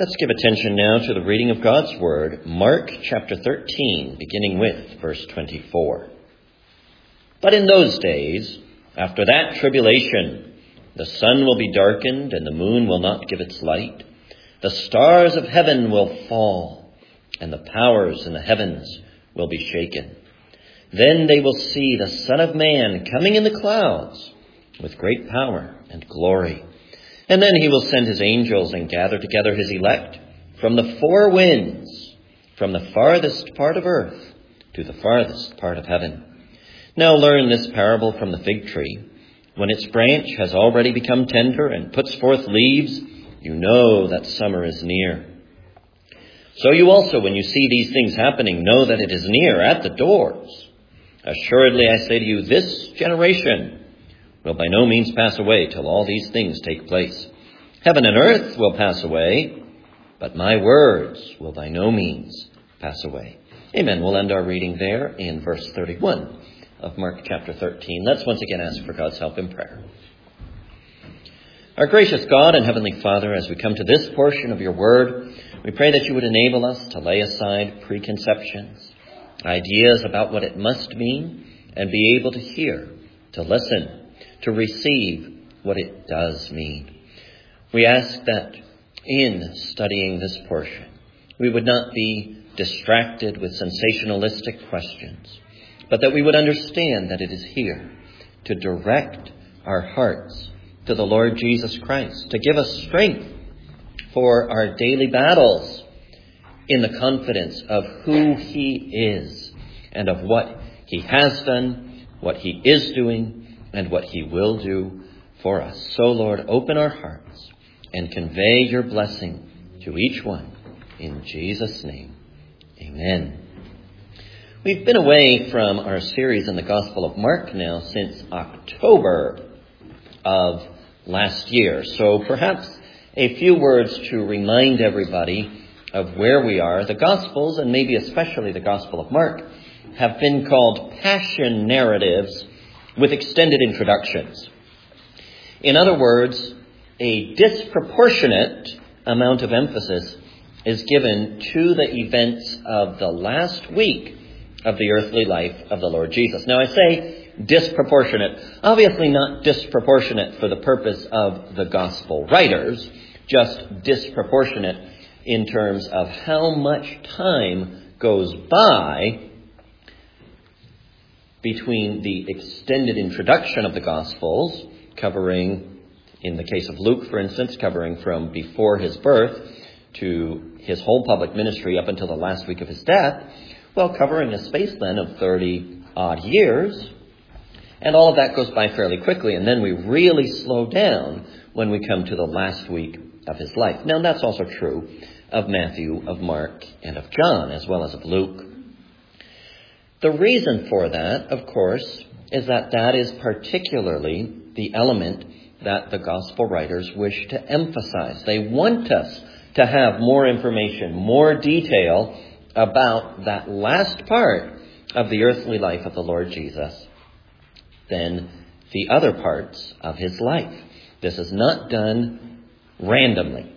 Let's give attention now to the reading of God's Word, Mark chapter 13, beginning with verse 24. But in those days, after that tribulation, the sun will be darkened and the moon will not give its light. The stars of heaven will fall and the powers in the heavens will be shaken. Then they will see the Son of Man coming in the clouds with great power and glory. And then he will send his angels and gather together his elect from the four winds, from the farthest part of earth to the farthest part of heaven. Now learn this parable from the fig tree. When its branch has already become tender and puts forth leaves, you know that summer is near. So you also, when you see these things happening, know that it is near at the doors. Assuredly, I say to you, this generation will by no means pass away till all these things take place. Heaven and earth will pass away, but my words will by no means pass away. Amen. We'll end our reading there in verse 31 of Mark chapter 13. Let's once again ask for God's help in prayer. Our gracious God and Heavenly Father, as we come to this portion of your word, we pray that you would enable us to lay aside preconceptions, ideas about what it must mean, and be able to hear, to listen, to receive what it does mean. We ask that in studying this portion, we would not be distracted with sensationalistic questions, but that we would understand that it is here to direct our hearts to the Lord Jesus Christ, to give us strength for our daily battles in the confidence of who he is and of what he has done, what he is doing, and what he will do for us. So, Lord, open our hearts and convey your blessing to each one. In Jesus' name, amen. We've been away from our series in the Gospel of Mark now since October of last year. So perhaps a few words to remind everybody of where we are. The Gospels, and maybe especially the Gospel of Mark, have been called passion narratives with extended introductions. In other words, a disproportionate amount of emphasis is given to the events of the last week of the earthly life of the Lord Jesus. Now I say disproportionate, obviously not disproportionate for the purpose of the gospel writers, just disproportionate in terms of how much time goes by between the extended introduction of the Gospels, covering, in the case of Luke, for instance, covering from before his birth to his whole public ministry up until the last week of his death, well, covering a space then of 30-odd years. And all of that goes by fairly quickly, and then we really slow down when we come to the last week of his life. Now, that's also true of Matthew, of Mark, and of John, as well as of Luke. The reason for that, of course, is that is particularly the element that the gospel writers wish to emphasize. They want us to have more information, more detail about that last part of the earthly life of the Lord Jesus than the other parts of his life. This is not done randomly.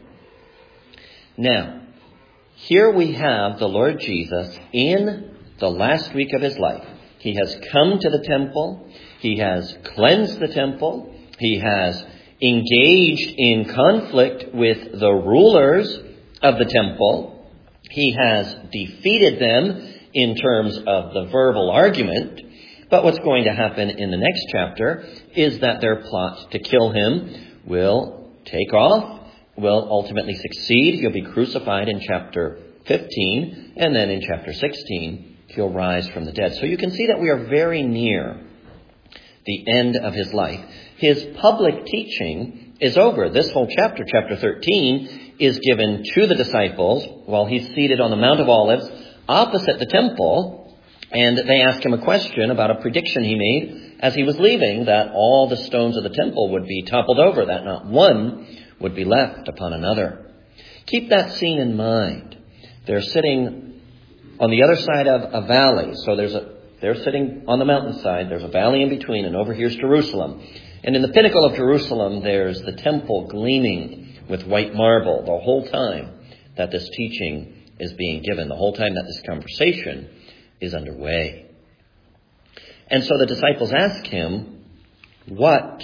Now, here we have the Lord Jesus in the last week of his life. He has come to the temple. He has cleansed the temple. He has engaged in conflict with the rulers of the temple. He has defeated them in terms of the verbal argument. But what's going to happen in the next chapter is that their plot to kill him will take off, will ultimately succeed. He'll be crucified in chapter 15, and then in chapter 16, he'll rise from the dead. So you can see that we are very near the end of his life. His public teaching is over. This whole chapter, chapter 13, is given to the disciples while he's seated on the Mount of Olives opposite the temple, and they ask him a question about a prediction he made as he was leaving, that all the stones of the temple would be toppled over, that not one would be left upon another. Keep that scene in mind. They're sitting on the other side of a valley. So they're sitting on the mountainside. There's a valley in between, and over here's Jerusalem. And in the pinnacle of Jerusalem, there's the temple gleaming with white marble the whole time that this teaching is being given, the whole time that this conversation is underway. And so the disciples ask him, what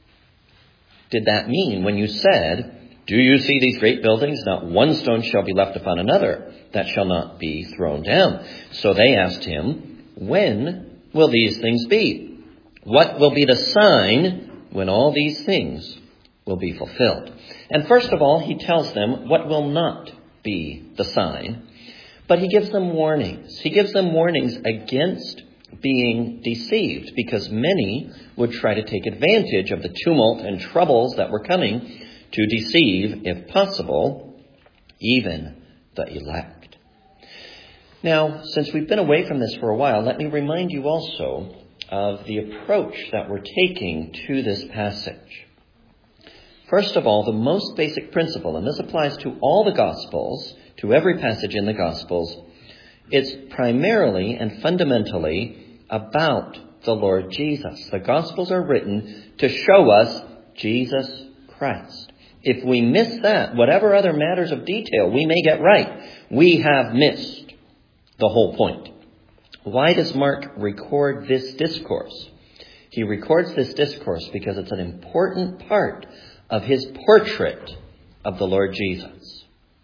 did that mean when you said, do you see these great buildings? Not one stone shall be left upon another that shall not be thrown down. So they asked him, when will these things be? What will be the sign when all these things will be fulfilled? And first of all, he tells them what will not be the sign. But he gives them warnings. He gives them warnings against being deceived, because many would try to take advantage of the tumult and troubles that were coming to deceive, if possible, even the elect. Now, since we've been away from this for a while, let me remind you also of the approach that we're taking to this passage. First of all, the most basic principle, and this applies to all the Gospels, to every passage in the Gospels, it's primarily and fundamentally about the Lord Jesus. The Gospels are written to show us Jesus Christ. If we miss that, whatever other matters of detail we may get right, we have missed the whole point. Why does Mark record this discourse? He records this discourse because it's an important part of his portrait of the Lord Jesus.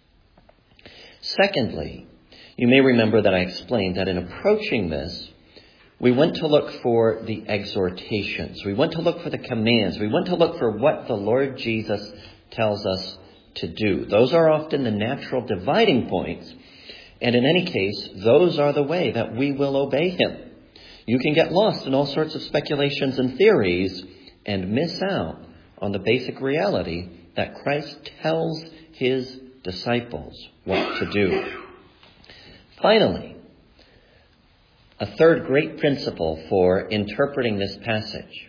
Secondly, you may remember that I explained that in approaching this, we went to look for the exhortations. We went to look for the commands. We went to look for what the Lord Jesus tells us to do. Those are often the natural dividing points. And in any case, those are the way that we will obey him. You can get lost in all sorts of speculations and theories and miss out on the basic reality that Christ tells his disciples what to do. Finally, a third great principle for interpreting this passage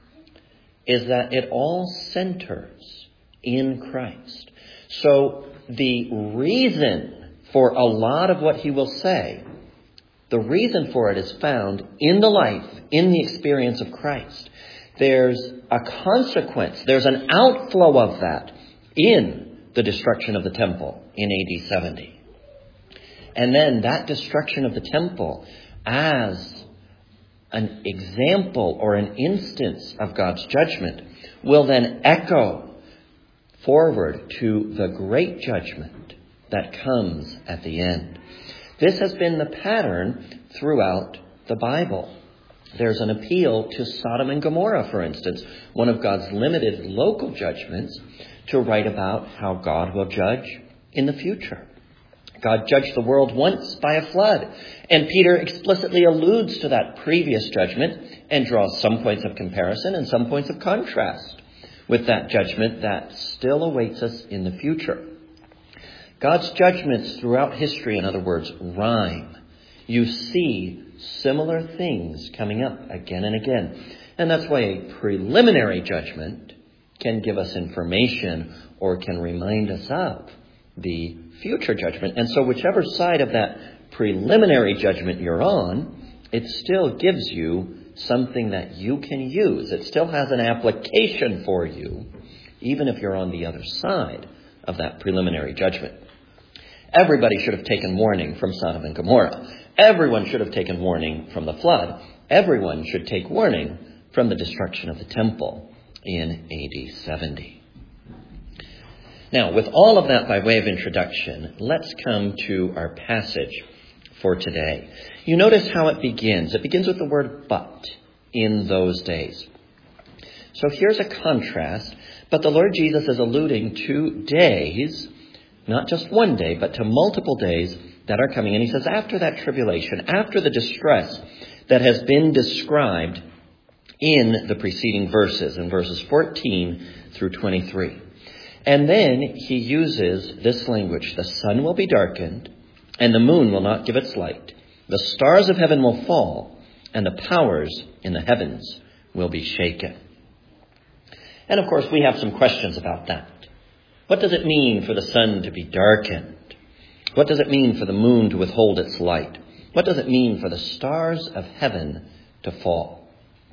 is that it all centers in Christ. So the reason for a lot of what he will say, the reason for it is found in the life, in the experience of Christ. There's a consequence, there's an outflow of that in the destruction of the temple in AD 70. And then that destruction of the temple as an example or an instance of God's judgment will then echo forward to the great judgment that comes at the end. This has been the pattern throughout the Bible. There's an appeal to Sodom and Gomorrah, for instance, one of God's limited local judgments, to write about how God will judge in the future. God judged the world once by a flood, and Peter explicitly alludes to that previous judgment and draws some points of comparison and some points of contrast with that judgment that still awaits us in the future. God's judgments throughout history, in other words, rhyme. You see similar things coming up again and again. And that's why a preliminary judgment can give us information or can remind us of the future judgment. And so whichever side of that preliminary judgment you're on, it still gives you something that you can use. It still has an application for you, even if you're on the other side of that preliminary judgment. Everybody should have taken warning from Sodom and Gomorrah. Everyone should have taken warning from the flood. Everyone should take warning from the destruction of the temple in AD 70. Now, with all of that by way of introduction, let's come to our passage for today. You notice how it begins. It begins with the word but in those days. So here's a contrast, but the Lord Jesus is alluding to days, not just one day, but to multiple days that are coming. And he says after that tribulation, after the distress that has been described in the preceding verses, in verses 14 through 23. And then he uses this language: the sun will be darkened, and the moon will not give its light. The stars of heaven will fall, and the powers in the heavens will be shaken. And of course, we have some questions about that. What does it mean for the sun to be darkened? What does it mean for the moon to withhold its light? What does it mean for the stars of heaven to fall?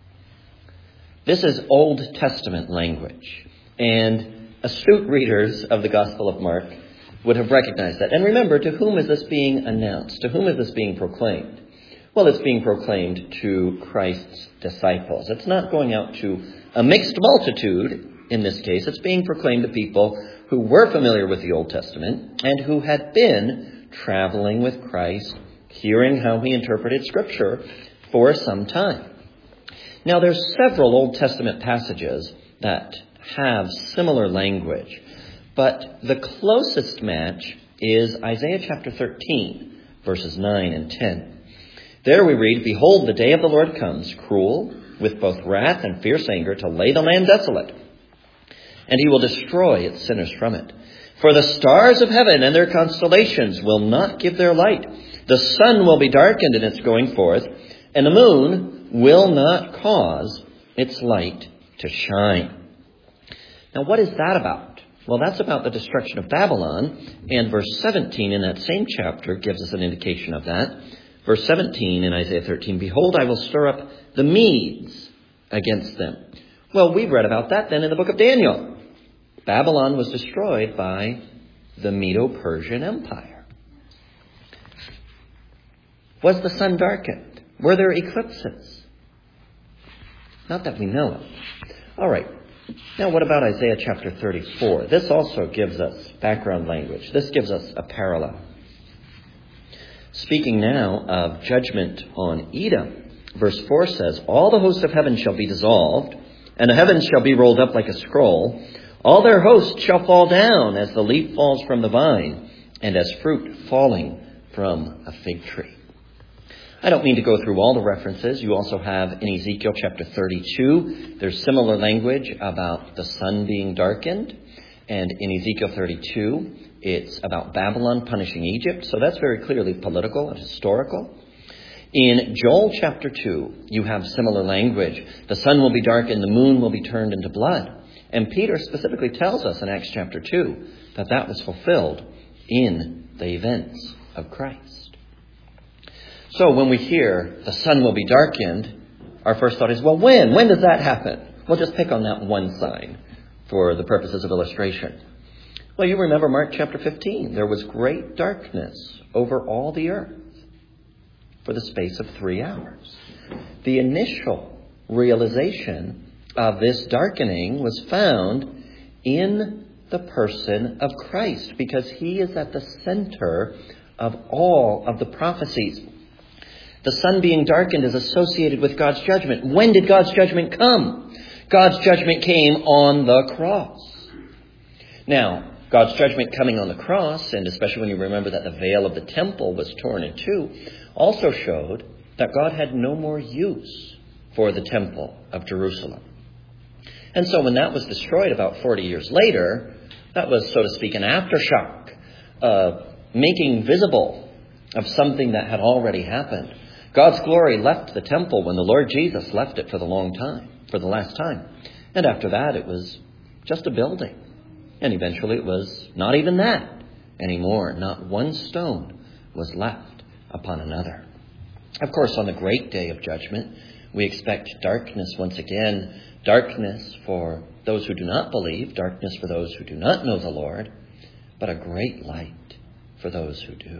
This is Old Testament language, and astute readers of the Gospel of Mark would have recognized that. And remember, to whom is this being announced? To whom is this being proclaimed? Well, it's being proclaimed to Christ's disciples. It's not going out to a mixed multitude in this case. It's being proclaimed to people who were familiar with the Old Testament and who had been traveling with Christ, hearing how he interpreted Scripture for some time. Now, there's several Old Testament passages that have similar language, but the closest match is Isaiah chapter 13, verses 9 and 10. There we read, "Behold, the day of the Lord comes, cruel, with both wrath and fierce anger, to lay the land desolate. And he will destroy its sinners from it. For the stars of heaven and their constellations will not give their light. The sun will be darkened in its going forth, and the moon will not cause its light to shine." Now, what is that about? Well, that's about the destruction of Babylon, and verse 17 in that same chapter gives us an indication of that. Verse 17 in Isaiah 13, "Behold, I will stir up the Medes against them." Well, we've read about that then in the book of Daniel. Babylon was destroyed by the Medo-Persian Empire. Was the sun darkened? Were there eclipses? Not that we know of. All right. Now, what about Isaiah chapter 34? This also gives us background language. This gives us a parallel. Speaking now of judgment on Edom, verse 4 says, "All the hosts of heaven shall be dissolved, and the heavens shall be rolled up like a scroll. All their hosts shall fall down as the leaf falls from the vine, and as fruit falling from a fig tree." I don't mean to go through all the references. You also have in Ezekiel chapter 32, there's similar language about the sun being darkened. And in Ezekiel 32, it's about Babylon punishing Egypt. So that's very clearly political and historical. In Joel chapter 2, you have similar language. The sun will be darkened, the moon will be turned into blood. And Peter specifically tells us in Acts chapter 2 that that was fulfilled in the events of Christ. So when we hear the sun will be darkened, our first thought is, well, when? When does that happen? We'll just pick on that one sign for the purposes of illustration. Well, you remember Mark chapter 15. There was great darkness over all the earth for the space of 3 hours. The initial realization of this darkening was found in the person of Christ, because he is at the center of all of the prophecies. The sun being darkened is associated with God's judgment. When did God's judgment come? God's judgment came on the cross. Now, God's judgment coming on the cross, and especially when you remember that the veil of the temple was torn in two, also showed that God had no more use for the temple of Jerusalem. And so when that was destroyed about 40 years later, that was, so to speak, an aftershock, making visible of something that had already happened. God's glory left the temple when the Lord Jesus left it for the last time. And after that, it was just a building. And eventually it was not even that anymore. Not one stone was left upon another. Of course, on the great day of judgment, we expect darkness once again. Darkness for those who do not believe, darkness for those who do not know the Lord, but a great light for those who do.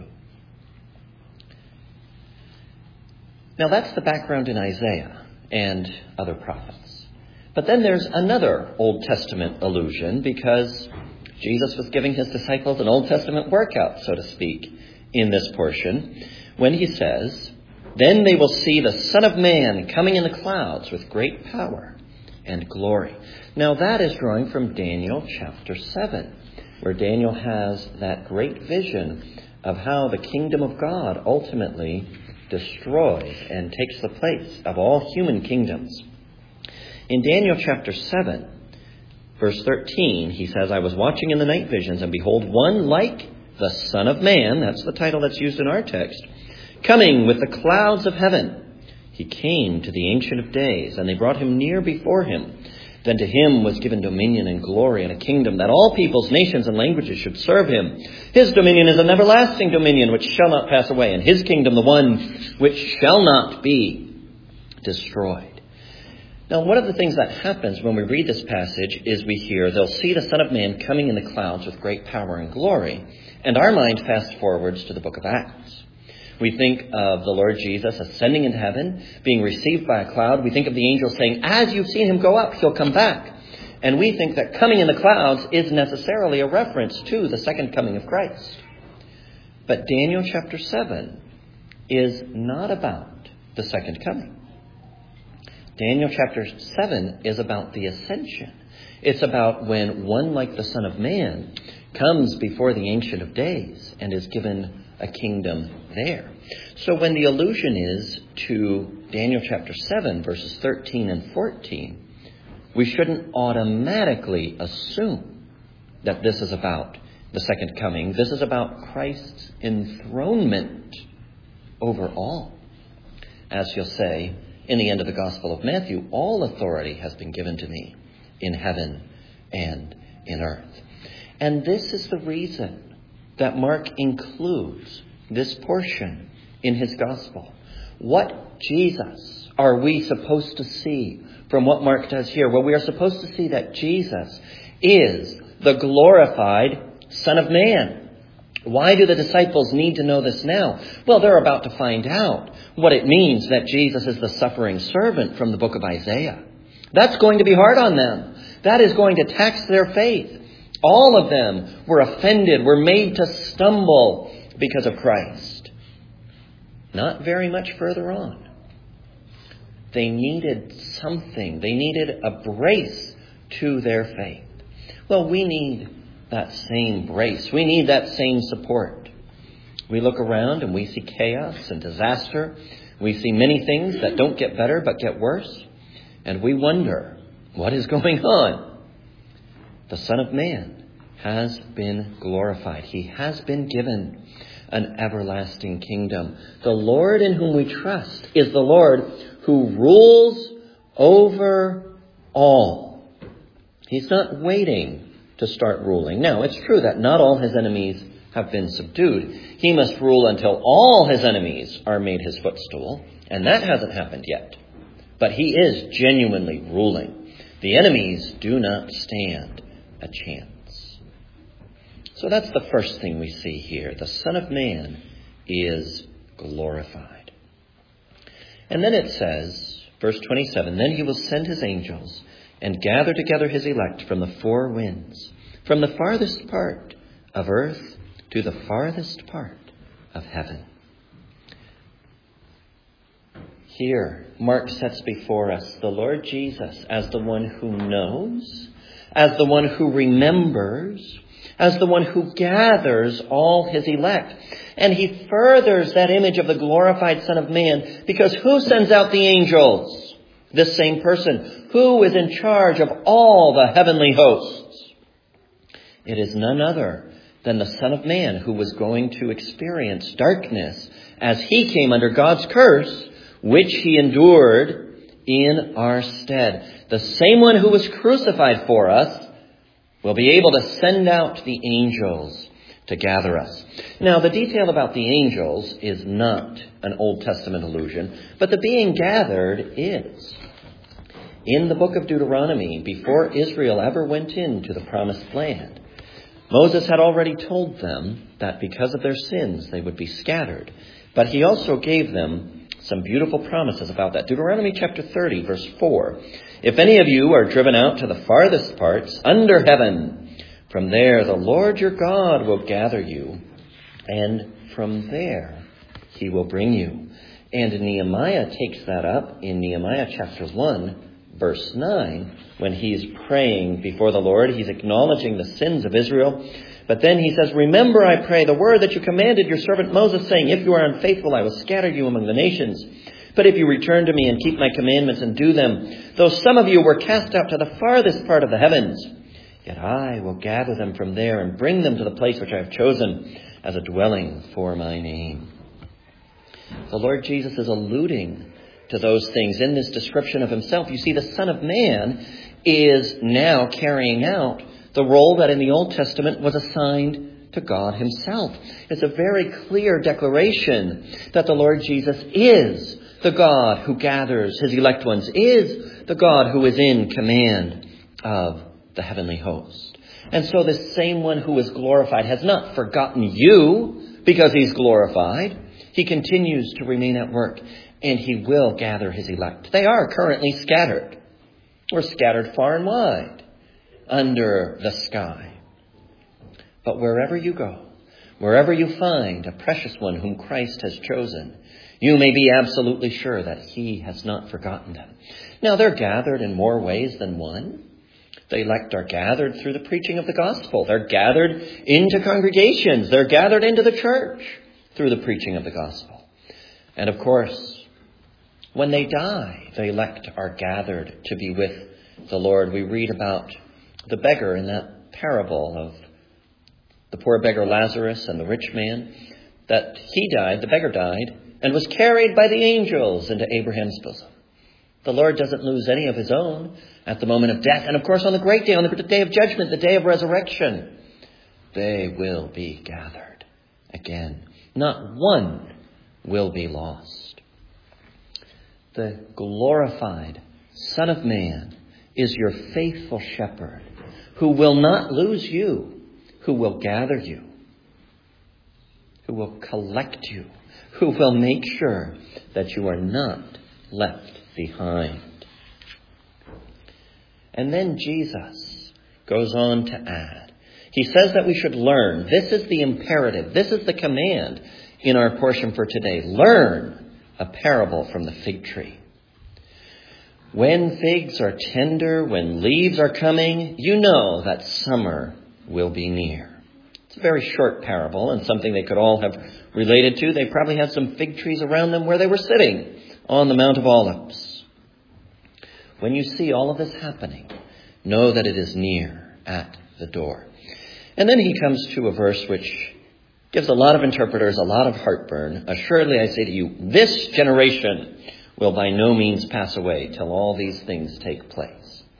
Now that's the background in Isaiah and other prophets. But then there's another Old Testament allusion, because Jesus was giving his disciples an Old Testament workout, so to speak, in this portion, when he says, "Then they will see the Son of Man coming in the clouds with great power and glory." Now that is drawing from Daniel chapter 7, where Daniel has that great vision of how the kingdom of God ultimately destroys and takes the place of all human kingdoms. In Daniel chapter 7, verse 13, he says, "I was watching in the night visions, and behold, one like the Son of Man," that's the title that's used in our text, "coming with the clouds of heaven. He came to the Ancient of Days, and they brought him near before him. Then to him was given dominion and glory and a kingdom, that all peoples, nations, and languages should serve him. His dominion is an everlasting dominion which shall not pass away, and his kingdom the one which shall not be destroyed." Now, one of the things that happens when we read this passage is we hear, they'll see the Son of Man coming in the clouds with great power and glory. And our mind fast forwards to the book of Acts. We think of the Lord Jesus ascending into heaven, being received by a cloud. We think of the angel saying, as you've seen him go up, he'll come back. And we think that coming in the clouds is necessarily a reference to the second coming of Christ. But Daniel chapter 7 is not about the second coming. Daniel chapter 7 is about the ascension. It's about when one like the Son of Man comes before the Ancient of Days and is given a kingdom there. So when the allusion is to Daniel chapter 7, verses 13 and 14, we shouldn't automatically assume that this is about the second coming. This is about Christ's enthronement over all. As he'll say in the end of the Gospel of Matthew, all authority has been given to me in heaven and in earth. And this is the reason that Mark includes this portion in his Gospel. What Jesus are we supposed to see from what Mark does here? Well, we are supposed to see that Jesus is the glorified Son of Man. Why do the disciples need to know this now? Well, they're about to find out what it means that Jesus is the suffering servant from the book of Isaiah. That's going to be hard on them. That is going to tax their faith. All of them were offended, were made to stumble because of Christ. Not very much further on. They needed something. They needed a brace to their faith. Well, we need that same brace. We need that same support. We look around and we see chaos and disaster. We see many things that don't get better but get worse. And we wonder, what is going on? The Son of Man has been glorified. He has been given an everlasting kingdom. The Lord in whom we trust is the Lord who rules over all. He's not waiting to start ruling. Now, it's true that not all his enemies have been subdued. He must rule until all his enemies are made his footstool, and that hasn't happened yet. But he is genuinely ruling. The enemies do not stand a chance. So that's the first thing we see here. The Son of Man is glorified. And then it says, verse 27, then he will send his angels and gather together his elect from the four winds, from the farthest part of earth to the farthest part of heaven. Here, Mark sets before us the Lord Jesus as the one who knows, as the one who remembers, as the one who gathers all his elect. And he furthers that image of the glorified Son of Man, because who sends out the angels? This same person. Who is in charge of all the heavenly hosts? It is none other than the Son of Man, who was going to experience darkness as he came under God's curse, which he endured in our stead. The same one who was crucified for us will be able to send out the angels to gather us. Now, the detail about the angels is not an Old Testament allusion, but the being gathered is. In the book of Deuteronomy, before Israel ever went into the promised land, Moses had already told them that because of their sins they would be scattered. But he also gave them some beautiful promises about that. Deuteronomy chapter 30, verse 4. If any of you are driven out to the farthest parts under heaven, from there the Lord your God will gather you, and from there he will bring you. And Nehemiah takes that up in Nehemiah chapter 1, verse 9, when he's praying before the Lord. He's acknowledging the sins of Israel. But then he says, remember, I pray, the word that you commanded your servant Moses, saying, if you are unfaithful, I will scatter you among the nations. But if you return to me and keep my commandments and do them, though some of you were cast out to the farthest part of the heavens, yet I will gather them from there and bring them to the place which I have chosen as a dwelling for my name. The Lord Jesus is alluding to those things in this description of himself. You see, the Son of Man is now carrying out the role that in the Old Testament was assigned to God himself. It's a very clear declaration that the Lord Jesus is The God who gathers his elect ones is the God who is in command of the heavenly host. And so this same one who is glorified has not forgotten you because he's glorified. He continues to remain at work, and he will gather his elect. They are currently scattered. We're scattered far and wide under the sky. But wherever you go, wherever you find a precious one whom Christ has chosen, you may be absolutely sure that he has not forgotten them. Now, they're gathered in more ways than one. The elect are gathered through the preaching of the gospel. They're gathered into congregations. They're gathered into the church through the preaching of the gospel. And of course, when they die, the elect are gathered to be with the Lord. We read about the beggar in that parable of the poor beggar Lazarus and the rich man, that he died, the beggar died, and was carried by the angels into Abraham's bosom. The Lord doesn't lose any of his own at the moment of death. And of course, on the great day, on the day of judgment, the day of resurrection, they will be gathered again. Not one will be lost. The glorified Son of Man is your faithful shepherd who will not lose you, who will gather you, who will collect you, who will make sure that you are not left behind. And then Jesus goes on to add. He says that we should learn. This is the imperative. This is the command in our portion for today. Learn a parable from the fig tree. When figs are tender, when leaves are coming, you know that summer will be near. It's a very short parable and something they could all have related to. They probably had some fig trees around them where they were sitting on the Mount of Olives. When you see all of this happening, know that it is near at the door. And then he comes to a verse which gives a lot of interpreters a lot of heartburn. Assuredly, I say to you, this generation will by no means pass away till all these things take place.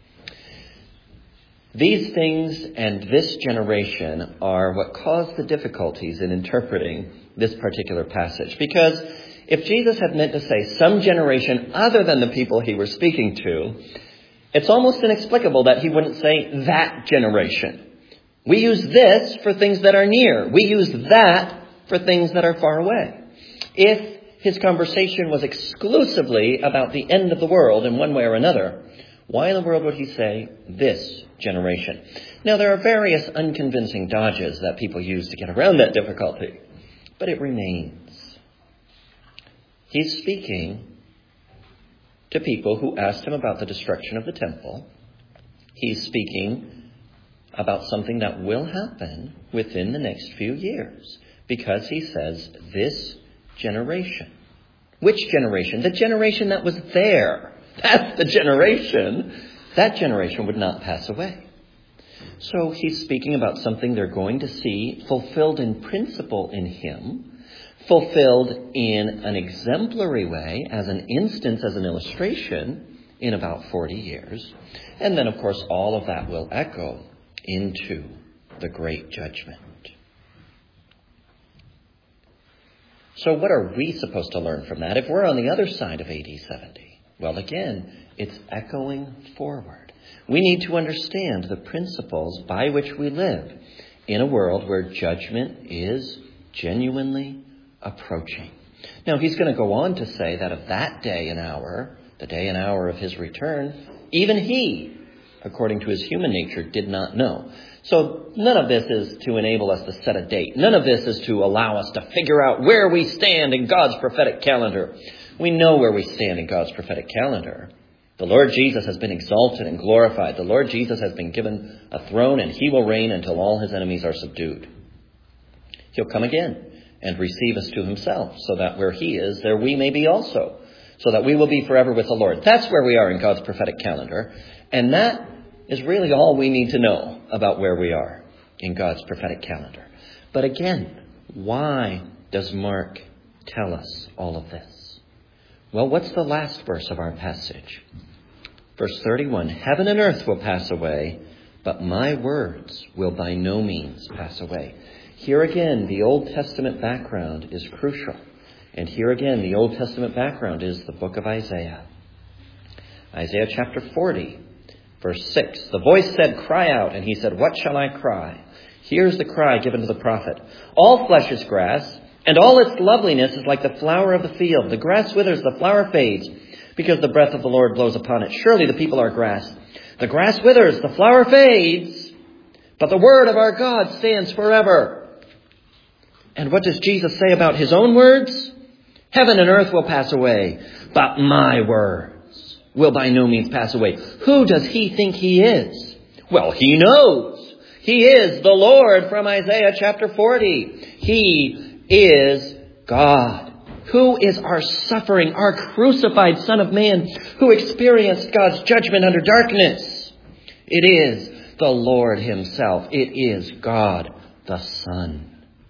These things and this generation are what caused the difficulties in interpreting this particular passage. Because if Jesus had meant to say some generation other than the people he was speaking to, it's almost inexplicable that he wouldn't say that generation. We use this for things that are near. We use that for things that are far away. If his conversation was exclusively about the end of the world in one way or another, why in the world would he say this generation? Now, there are various unconvincing dodges that people use to get around that difficulty, but it remains. He's speaking to people who asked him about the destruction of the temple. He's speaking about something that will happen within the next few years, because he says this generation. Which generation? The generation that was there. That's the generation. That generation would not pass away. So he's speaking about something they're going to see fulfilled in principle in him, fulfilled in an exemplary way, as an instance, as an illustration, in about 40 years. And then, of course, all of that will echo into the great judgment. So what are we supposed to learn from that if we're on the other side of AD 70? Well, again, it's echoing forward. We need to understand the principles by which we live in a world where judgment is genuinely approaching. Now, he's going to go on to say that of that day and hour, the day and hour of his return, even he, according to his human nature, did not know. So none of this is to enable us to set a date. None of this is to allow us to figure out where we stand in God's prophetic calendar. We know where we stand in God's prophetic calendar. The Lord Jesus has been exalted and glorified. The Lord Jesus has been given a throne, and he will reign until all his enemies are subdued. He'll come again and receive us to himself, so that where he is, there we may be also, so that we will be forever with the Lord. That's where we are in God's prophetic calendar. And that is really all we need to know about where we are in God's prophetic calendar. But again, why does Mark tell us all of this? Well, what's the last verse of our passage? Verse 31, heaven and earth will pass away, but my words will by no means pass away. Here again, the Old Testament background is crucial. And here again, the Old Testament background is the book of Isaiah. Isaiah chapter 40, verse 6. The voice said, "Cry out." And he said, "What shall I cry?" Here's the cry given to the prophet. "All flesh is grass, and all its loveliness is like the flower of the field. The grass withers, the flower fades, because the breath of the Lord blows upon it. Surely the people are grass. The grass withers, the flower fades, but the word of our God stands forever." And what does Jesus say about his own words? "Heaven and earth will pass away, but my words will by no means pass away." Who does he think he is? Well, he knows. He is the Lord from Isaiah chapter 40. He is God. Who is our suffering, our crucified Son of Man who experienced God's judgment under darkness? It is the Lord himself. It is God the Son.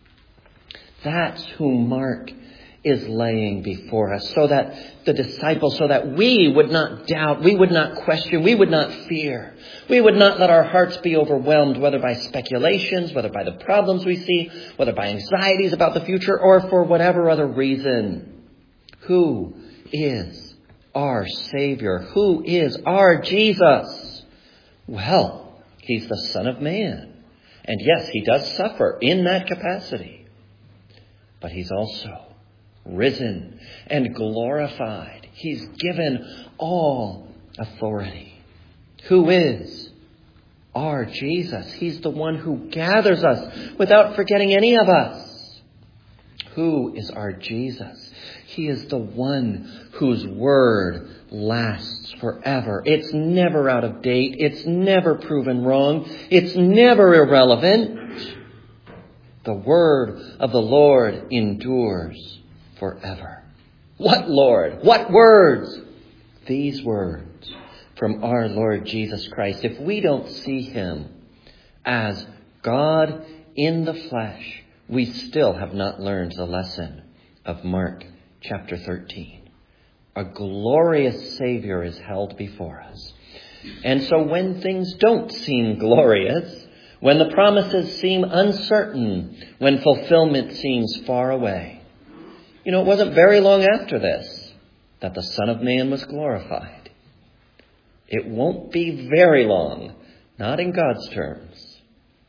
That's who Mark is laying before us, so that the disciples, so that we would not doubt, we would not question, we would not fear. We would not let our hearts be overwhelmed, whether by speculations, whether by the problems we see, whether by anxieties about the future, or for whatever other reason. Who is our Savior? Who is our Jesus? Well, he's the Son of Man. And yes, he does suffer in that capacity. But he's also risen and glorified. He's given all authority. Who is our Jesus? He's the one who gathers us without forgetting any of us. Who is our Jesus? He is the one whose word lasts forever. It's never out of date. It's never proven wrong. It's never irrelevant. The word of the Lord endures forever. What Lord? What words? These words from our Lord Jesus Christ. If we don't see him as God in the flesh, we still have not learned the lesson of Mark chapter 13. A glorious Savior is held before us. And so when things don't seem glorious, when the promises seem uncertain, when fulfillment seems far away, it wasn't very long after this that the Son of Man was glorified. It won't be very long, not in God's terms,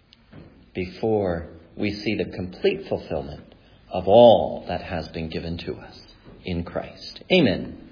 before we see the complete fulfillment of all that has been given to us in Christ. Amen.